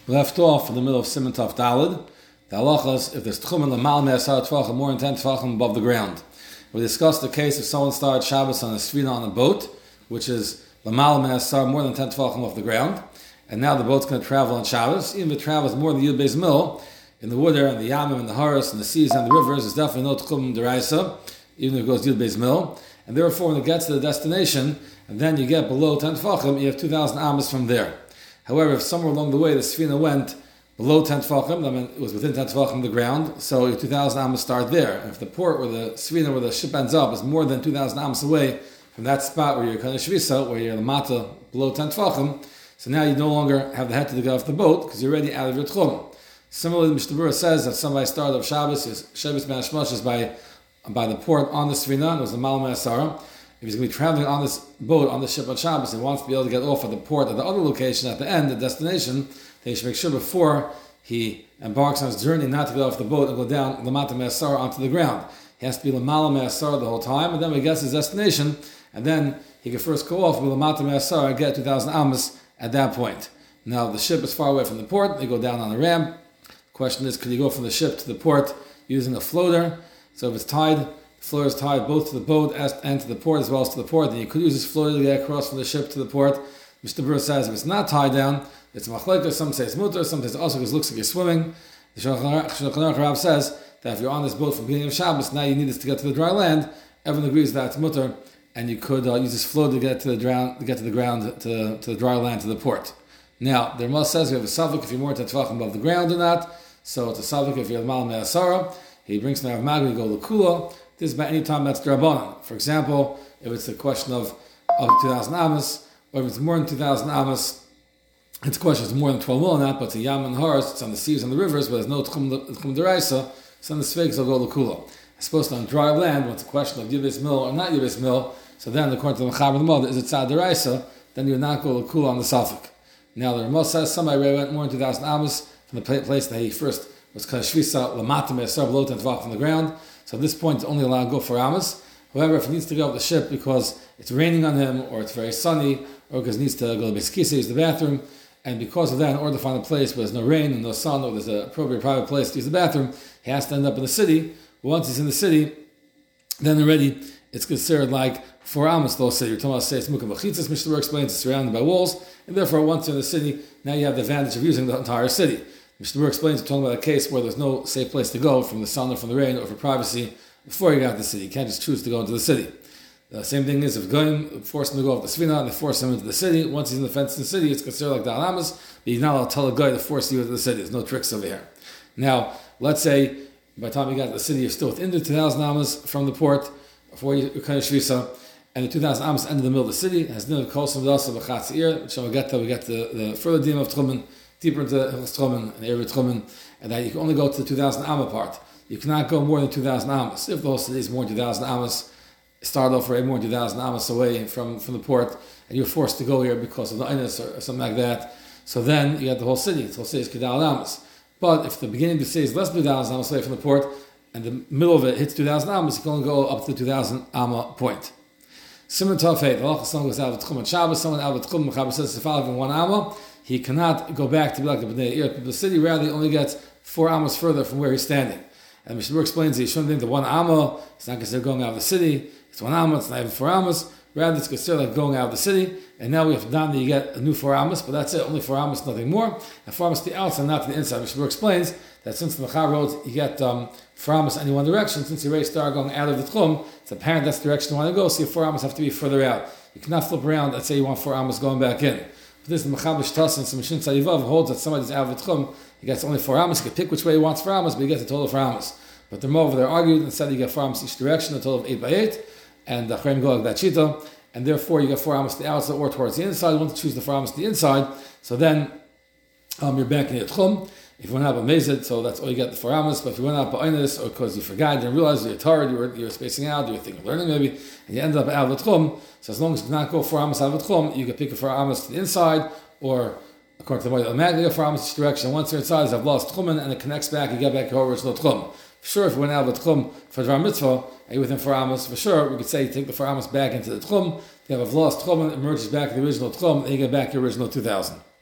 Left off in the middle of Siman Tov Daled. The halachas, if there's tchumen l'mal me'asar tvachim, more than 10 tvachim above the ground. We discussed the case if someone started Shabbos on a svina on a boat, which is l'mal me'asar, more than 10 tvachim off the ground, and now the boat's going to travel on Shabbos. Even if it travels more than the Yud Beis Mil, in the water and the Yamim and the Haras and the seas and the rivers, there's definitely no tchumen deraisa, even if it goes Yud Beis Mil. And therefore, when it gets to the destination, and then you get below 10 tvachim, you have 2,000 amas from there. However, if somewhere along the way the Sfina went below 10 Tvachim, I mean it was within 10 Tvachim of the ground, so your 2,000 Amos start there. And if the port where the Sfina, where the ship ends up, is more than 2,000 Amos away from that spot where you're kind of Shvisa, where you're Lamata below 10 Tvachim, so now you no longer have the head to get off the boat because you're already out of your Tchum. Similarly, the Mishnah Berurah says that somebody started of Shabbos, his Shabbos Ben Hashmash is by the port on the Sfina, and it was the Mal Me'asara. If he's going to be traveling on this boat, on the ship on Shabbos, and wants to be able to get off at the port at the other location at the end, the destination, then he should make sure before he embarks on his journey not to get off the boat and go down Lamata Me'asar onto the ground. He has to be Lamala Me'asar the whole time, and then when he gets his destination, and then he can first go off with Lamata Me'asar and get 2,000 Amos at that point. Now, the ship is far away from the port, they go down on a ramp. The question is, could you go from the ship to the port using a floater? So if it's tied, the floater is tied both to the boat and to the port as well as to the port, then you could use this floater to get across from the ship to the port. Mr. Berurah says if it's not tied down, it's machlekes. Some say it's mutar, some say it's also because it looks like you're swimming. The Shulchan Aruch Rav says that if you're on this boat from the beginning of Shabbos, now you need this to get to the dry land. Everyone agrees that it's mutar, and you could use this floater to get to the ground, to the dry land, to the port. Now, the Rama says you have a savik if you're more than 10 tvachim above the ground or not. So it's a savik if you're mal me'asara. He brings from Rav Magri, go l'kula. This is by any time that's drabanan. For example, if it's a question of 2,000 amas, or if it's more than 2,000 amas, it's a question of it's more than 12 mil or not, but it's a yam and hars, it's on the seas and the rivers, but there's no tchum deraisa, so on the sveiks will go l'kula. As opposed to on dry land, when it's a question of Yud Beis Mil or not Yud Beis Mil, so then according to the Mechaber the Mother, is it tzad deraisa, then you would not go l'kula on the safek. Now the Ramah says somebody went more than 2,000 amas from the place that he first was kind of shvisa lamata me'asar below 10 tvach from the ground. So at this point, it's only allowed to go for amas. However, if he needs to go off the ship because it's raining on him, or it's very sunny, or because he needs to go to Beskisa, use the bathroom, and because of that, in order to find a place where there's no rain and no sun, or there's an appropriate private place to use the bathroom, he has to end up in the city. Once he's in the city, then already it's considered like 4 amas the whole city. You're talking about say it's mukam b'chitzas, Mishnah Berurah explains, it's surrounded by walls, and therefore once you're in the city, now you have the advantage of using the entire city. Mishnah Berurah explains, we're talking about a case where there's no safe place to go from the sun or from the rain or for privacy before you got to the city. You can't just choose to go into the city. The same thing is if Goyim force him to go off the Sfina and they force him into the city, once he's in the fence in the city, it's considered like the Alamas, but you're not allowed to tell a guy to force you into the city. There's no tricks over here. Now, let's say by the time you got to the city, you're still within the 2,000 amas from the port, before you kind of shvisa, and the 2,000 amas end in the middle of the city. It has no kolsum v'dasa v'chatzir, which we get the further dim of Tchumen, deeper into Tchumen and area Tchumen, and that you can only go to the 2,000 amma part. You cannot go more than 2,000 amas. If the whole city is more than 2,000 amas, start off more than 2,000 amas away from the port, and you're forced to go here because of the inus or something like that. So then you got the whole city. The whole city is kedal amas. But if the beginning of the city is less than 2,000 amas away from the port, and the middle of it hits 2,000 amas, you can only go up to the 2,000 amma point. Siman Tov Heit, someone goes out of Tchum on Shabbos, someone out of Tchum, Mechaber says, if in 1 amma, he cannot go back to be like the Bnei Ir, the city, rather he only gets 4 amas further from where he's standing. And Mishnah Berurah explains that you shouldn't think the 1 amma, it's not considered going out of the city, it's 1 amma, it's not even 4 amas, rather it's considered like going out of the city, and now we have done that you get a new 4 amas, but that's it, only 4 amas, nothing more, and 4 amas to the outside, not to the inside. Mishnah Berurah explains that since the Mechaber wrote, you get 4 amas any one direction, since you already start going out of the Tchum, it's apparent that's the direction you want to go, so your 4 amas have to be further out. You cannot flip around, let's say you want 4 amas going back in. But this is the Mechaber Shtas and Mishin Tzadivav holds that somebody's out of the Tchum, he gets only 4 amas, he can pick which way he wants 4 amas, but he gets a total of 4 amas. But the Rama over there argued and said you get 4 amas each direction, a total of 8 by 8, and the Chayim go like that shita, and therefore you get 4 amas to the outside or towards the inside. You want to choose the 4 amas to the inside, so then you're back in the Tchum. If you went out b'mezid, so that's all you get, the 4 amas. But if you went out b'oinus, or because you forgot, you didn't realize you're tired, you were spacing out, you were thinking of learning maybe, and you ended up out of the Tchum, so as long as you did not go 4 amas out of the Tchum, you can pick a 4 amas to the inside, or according to the way automatically 4 amas each direction. Once you're inside, you have lost Tchumen, and it connects back, you get back your original Tchum. For sure, if you went out of the Tchum for Dvar Mitzvah, and you're within 4 amas, for sure, we could say you take the 4 amas back into the Tchum, you have lost Tchum, it emerges back in the original Tchum, and you get back your original 2,000.